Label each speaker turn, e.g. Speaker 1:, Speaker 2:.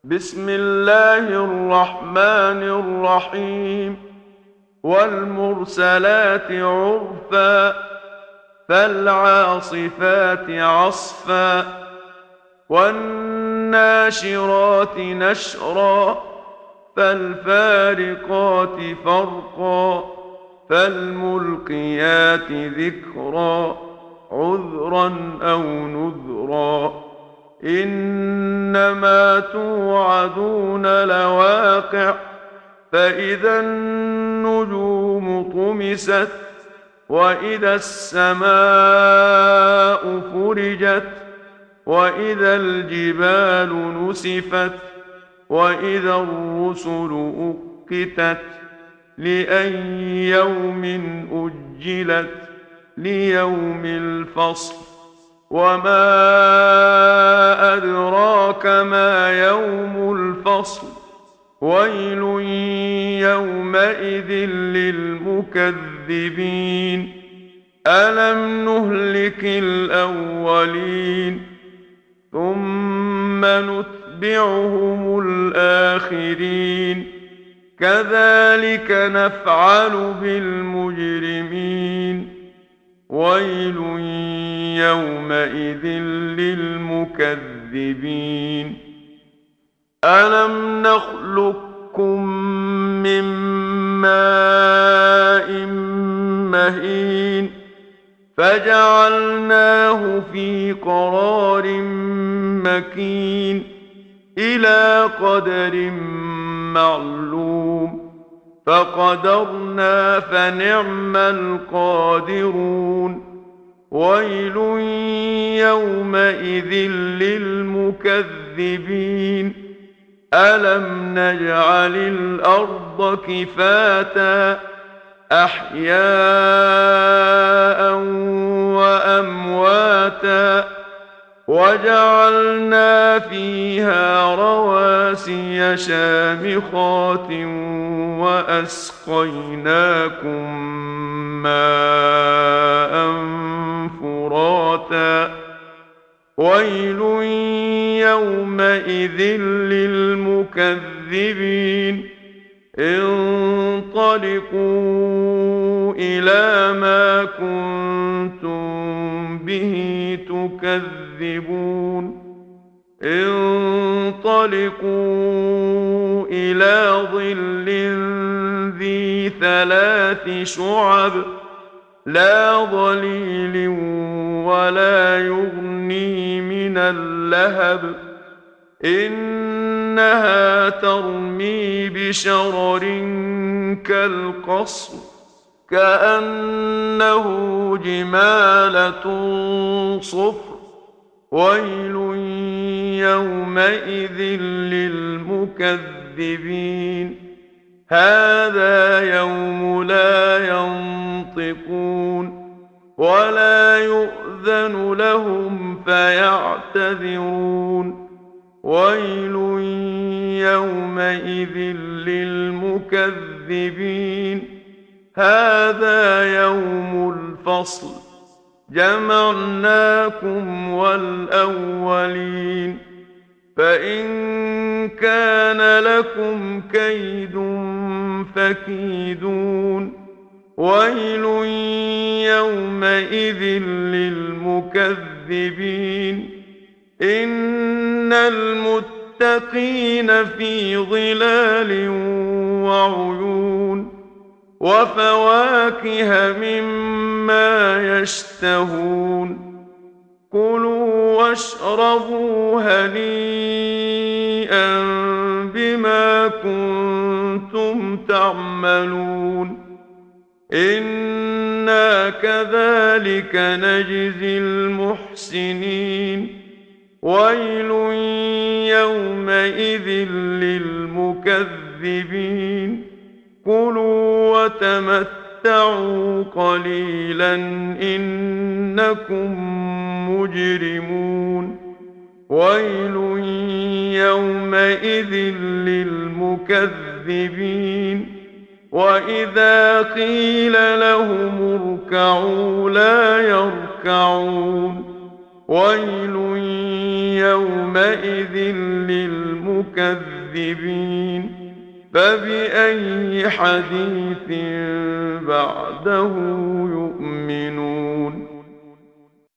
Speaker 1: بسم الله الرحمن الرحيم. والمرسلات عرفا فالعاصفات عصفا والناشرات نشرا فالفارقات فرقا فالملقيات ذكرا عذرا أو نذرا إنما توعدون لواقع فإذا النجوم طمست وإذا السماء فرجت وإذا الجبال نسفت وإذا الرسل أقتت لأي يوم أجلت ليوم الفصل وما أدراك ما يوم الفصل ويل يومئذ للمكذبين ألم نهلك الأولين ثم نتبعهم الآخرين كذلك نفعل بالمجرمين ويل يومئذ للمكذبين ألم نخلقكم من ماء مهين فجعلناه في قرار مكين إلى قدر معلوم فقدرنا فنعم القادرون ويل يومئذ للمكذبين ألم نجعل الأرض كفاتا أحياء وأمواتا وجعلنا فيها رواسي شامخات وأسقيناكم ماء فراتا ويل يومئذ للمكذبين انطلقوا إلى ما كنتم به تكذبون انطلقوا إلى ظل ذي ثلاث شعب لا ظليل ولا يغني من اللهب إنها ترمي بشرر كالقصر كأنه جمالة صفر ويل يومئذ للمكذبين هذا يوم لا ينطقون ولا يؤذن لهم فيعتذرون ويل يومئذ للمكذبين هذا يوم الفصل جمعناكم والأولين فإن كان لكم كيد فكيدون ويل يومئذ للمكذبين إن المتقين في ظلال وعيون وفواكه مما يشتهون كلوا واشربوا هنيئا بما كنتم تعملون إنا كذلك نجزي المحسنين ويل يومئذ للمكذبين كلوا وتمتعوا قليلا إنكم مجرمون ويل يومئذ للمكذبين وإذا قيل لهم اركعوا لا يركعون ويل يومئذ للمكذبين فبأي حديث بعده يؤمنون